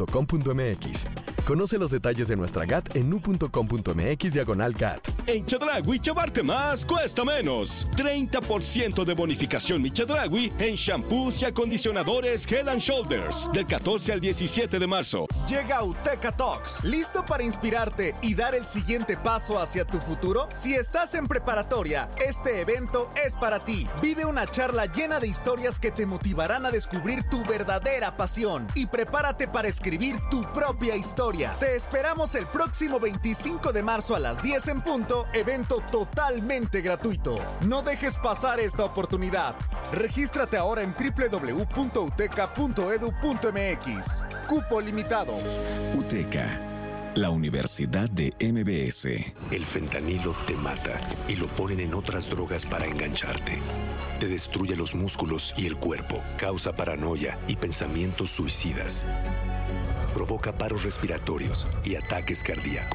nu.com.mx. Conoce los detalles de nuestra GAT en nu.com.mx/GAT. En Chedraui, llevarte más cuesta menos. 30% de bonificación mi Chedraui en shampoos y acondicionadores Head and Shoulders. Del 14 al 17 de marzo. Llega Uteca Talks. ¿Listo para inspirarte y dar el siguiente paso hacia tu futuro? Si estás en preparatoria, este evento es para ti. Vive una charla llena de historias que te motivarán a descubrir tu verdadera pasión. Y prepárate para escribir tu propia historia. Te esperamos el próximo 25 de marzo a las 10 en punto, evento totalmente gratuito. No dejes pasar esta oportunidad. Regístrate ahora en www.uteca.edu.mx. Cupo limitado. UTECA, la Universidad de MBS. El fentanilo te mata y lo ponen en otras drogas para engancharte. Te destruye los músculos y el cuerpo, causa paranoia y pensamientos suicidas. Provoca paros respiratorios y ataques cardíacos.